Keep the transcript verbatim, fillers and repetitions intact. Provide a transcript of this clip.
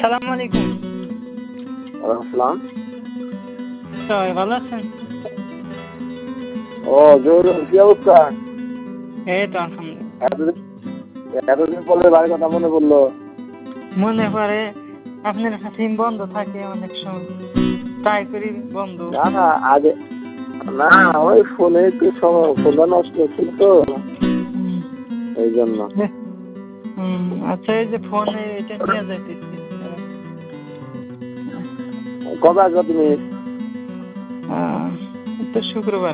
আসসালামু আলাইকুম। আসসালাম। সবাই ভালো আছেন? ও জহুরুল, কি অবস্থা? এই তো আলহামদুলিল্লাহ। এতদিন এতদিন পরে বাড়ির কথা মনে পড়লো। মনে পড়ে, আপনার সিম বন্ধ থাকে অনেক সময়, ট্রাই করি বন্ধ। না না আগে না, ওই ফোনে একটু সময় ফোনটা নষ্ট ছিল তো হুম। এই জন্য। হুম, আচ্ছা, এই যে ফোনে এটা নিয়ে যাইতেছি। কবে আসবে তুমি? আহ, তো শুক্রবার